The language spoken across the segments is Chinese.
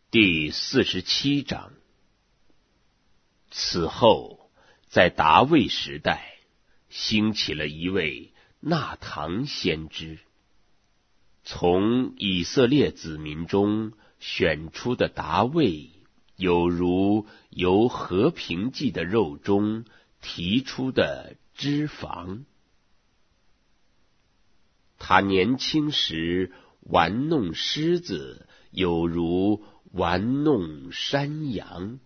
第47章。此后，在达味时代，兴起了一位纳堂先知。从以色列子民中选出的达味，有如由和平祭的肉中提出的脂肪。他年轻时玩弄狮子，有如玩弄山羊；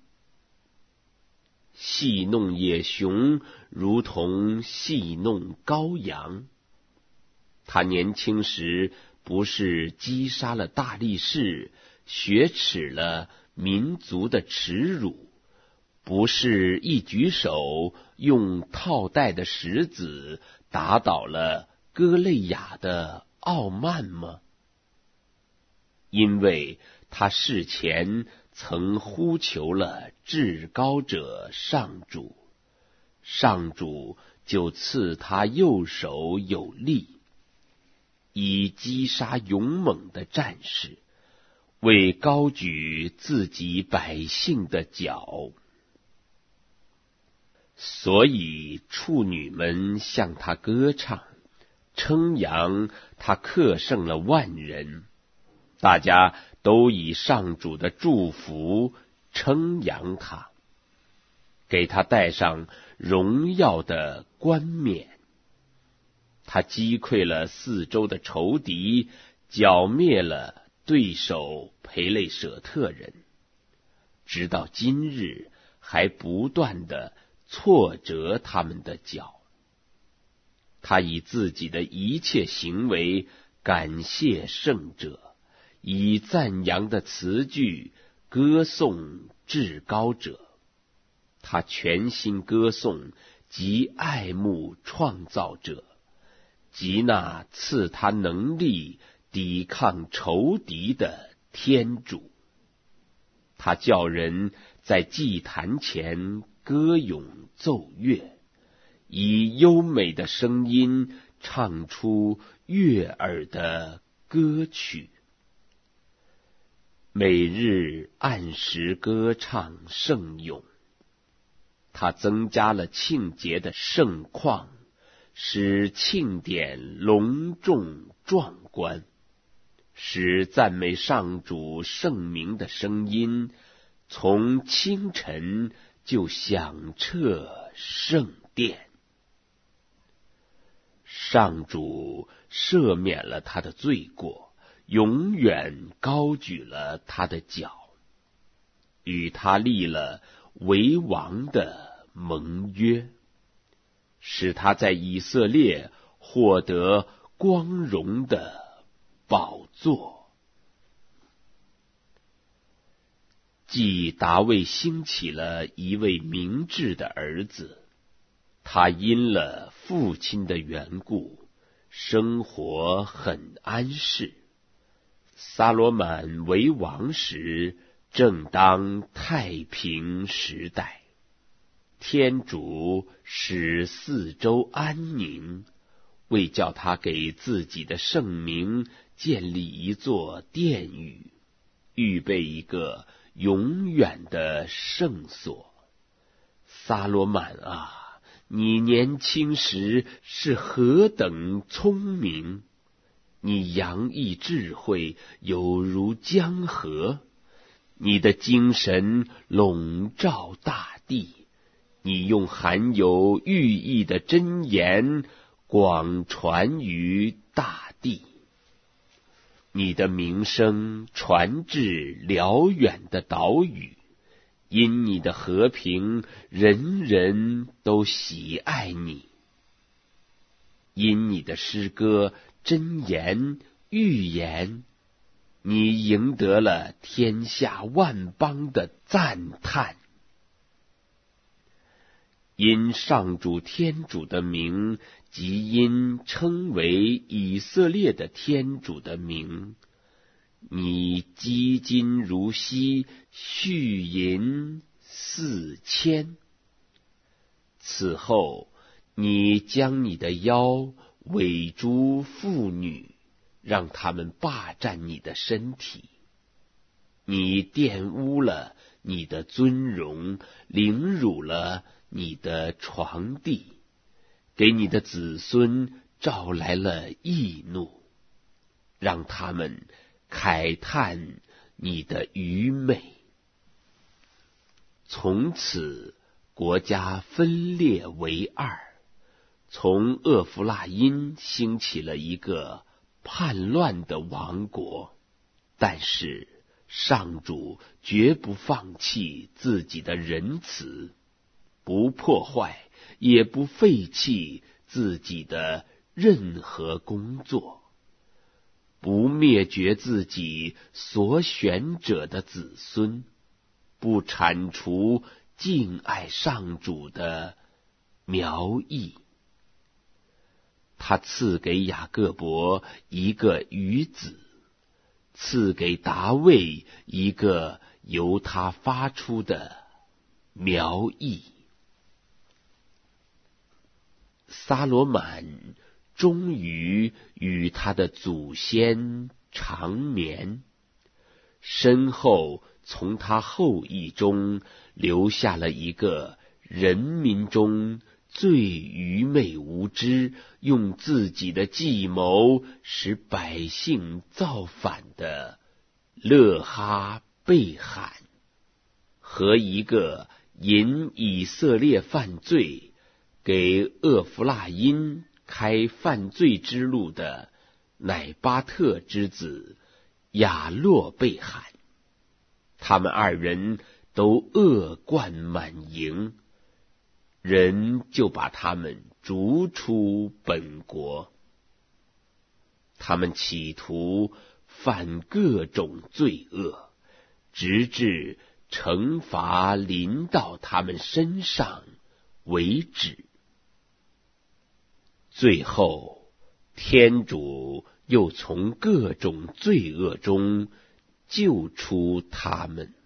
戏弄野熊，如同戏弄羔羊。他年轻时不是击杀了大力士，雪耻了民族的耻辱，不是一举手用套带的石子打倒了歌肋雅的傲慢吗？因为他事前曾呼求了至高者上主，上主就赐他右手有力，以击杀勇猛的战士，为高举自己百姓的脚。所以处女们向他歌唱，称扬他克胜了万人。大家都以上主的祝福称扬他，给他戴上荣耀的冠冕。他击溃了四周的仇敌，剿灭了对手培肋舍特人，直到今日还不断地挫折他们的脚。他以自己的一切行为感谢圣者，以赞扬的词句歌颂至高者。他全心歌颂及爱慕创造者，及那赐他能力抵抗仇敌的天主。他叫人在祭坛前歌咏奏乐，以优美的声音唱出悦耳的歌曲。每日按时歌唱圣咏。他增加了庆节的盛况，使庆典隆重壮观，使赞美上主圣名的声音从清晨就响彻圣殿。上主赦免了他的罪过，永远高举了他的脚，与他立了为王的盟约，使他在以色列获得光荣的宝座。继达味兴起了一位明智的儿子，他因了父亲的缘故，生活很安适。撒罗满为王时，正当太平时代，天主使四周安宁，为叫他给自己的圣名建立一座殿宇，预备一个永远的圣所。撒罗满啊，你年轻时是何等聪明！你洋溢智慧，有如江河。你的精神笼罩大地，你用含有寓意的真言广传于大地。你的名声传至辽远的岛屿，因你的和平，人人都喜爱你。因你的诗歌、真言、预言，你赢得了天下万邦的赞叹。因上主天主的名，即因称为以色列的天主的名，你积金如锡，蓄银4000。此后，你将你的腰委诸妇女，让他们霸占你的身体。 你玷污了你的尊荣，凌辱了你的床地，给你的子孙招来了易怒，让他们慨叹你的愚昧。从此国家分裂为二，从厄弗拉因兴起了一个叛乱的王国，但是上主绝不放弃自己的仁慈，不破坏也不废弃自己的任何工作，不灭绝自己所选者的子孙，不铲除敬爱上主的苗裔。他赐给雅各伯一个余子，赐给大卫一个由他发出的苗裔。撒罗满终于与他的祖先长眠，身后从他后裔中留下了一个人民中最愚昧无知，用自己的计谋使百姓造反的勒哈贝罕，和一个引以色列犯罪，给厄弗拉因开犯罪之路的乃巴特之子亚洛贝罕。他们二人都恶贯满盈，人就把他们逐出本国。他们企图犯各种罪恶，直至惩罚临到他们身上为止。最后，天主又从各种罪恶中救出他们。